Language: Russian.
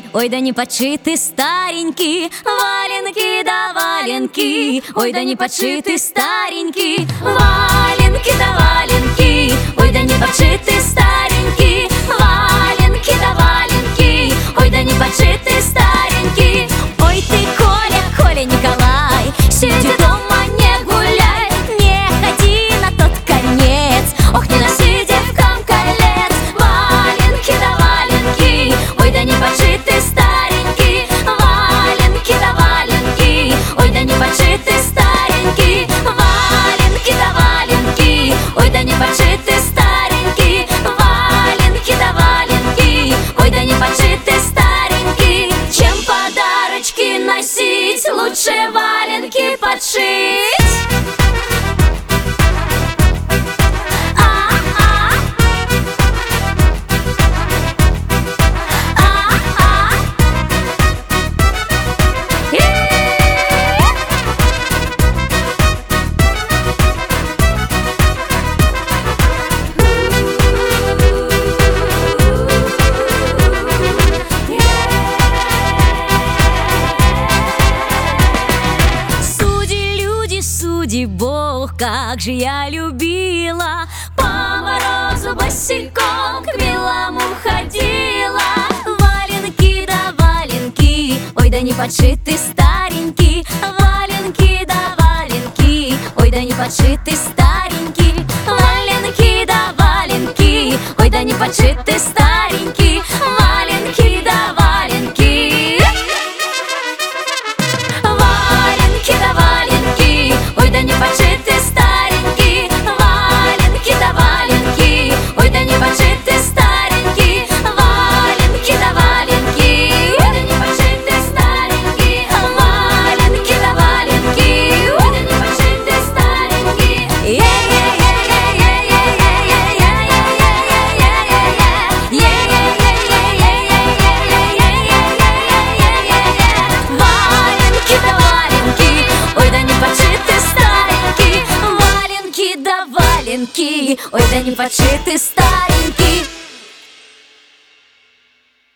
ой, да не подшиты старенькие валенки да валенки, ой, да не подшиты старенькие валенки да валенки, ой, да не подшиты старенькие валенки да валенки, ой, да не подшиты старенькие. Ой, ты, Коля, Коля Николай, сиди дома, не гуляй, не ходи на тот конец, ох, не носи девкам колец. Валенки да валенки, ой, да не подшиты старенькие валенки да валенки, ой, да не подшиты старенькие валенки да валенки, ой, да не подшиты старенькие валенки да валенки, ой, да не подшиты старенькие. Чем подарочки носить, лучше валенки подшить. Судьи Бог, как же я любила, по морозу босиком к милому ходила. Валенки да валенки, ой, да не подшиты старенькие валенки да валенки, ой, да не подшиты старенькие валенки да валенки, ой, да не подшиты старенькие валенки да валенки. Валенки да валенки, ой, да не подшиты старенькие валенки да валенки, ой, да не подшиты старенькие валенки да валенки, ой, да не подшиты старенькие валенки да валенки, ой, да не подшиты старенькие. Валенки да валенки, ой, да не подшиты старенькие валенки да валенки, ой, да не подшиты старенькие.